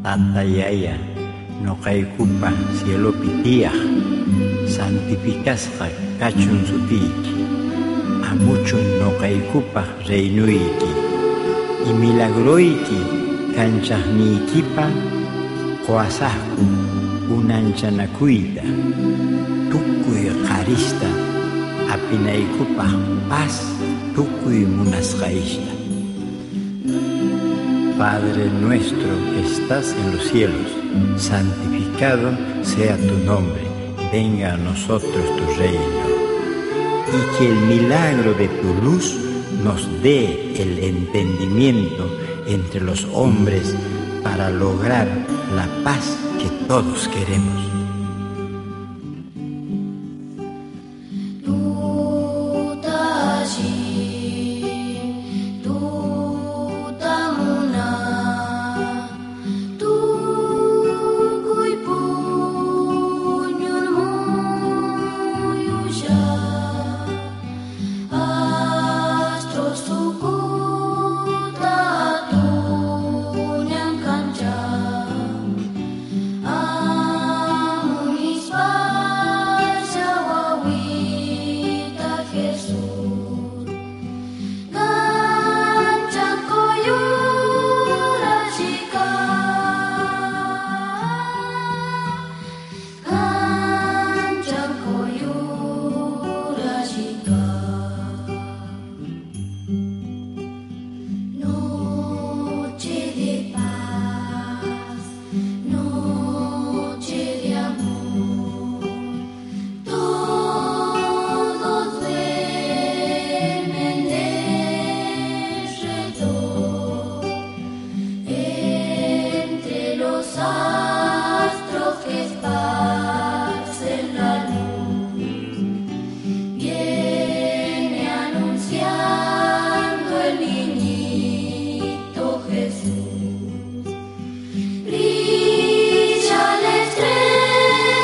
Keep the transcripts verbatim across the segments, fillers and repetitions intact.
Tatayaya noqaykupa cielopi tiyaq santificasqa kachun sutiyki, amuchun noqaykupaq reynuyki y milagroyki kanchaqniykipa qhawasaqku unanchanakuyta tukuy qarista apinaykupaq paz tukuy munasqaysta. Padre nuestro que estás en los cielos, santificado sea tu nombre, venga a nosotros tu reino, y que el milagro de tu luz nos dé el entendimiento entre los hombres para lograr la paz que todos queremos.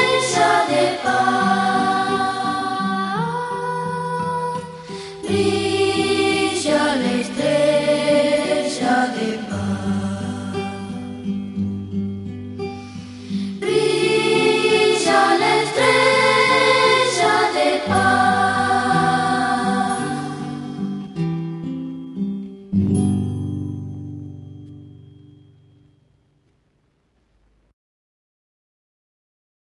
Brilla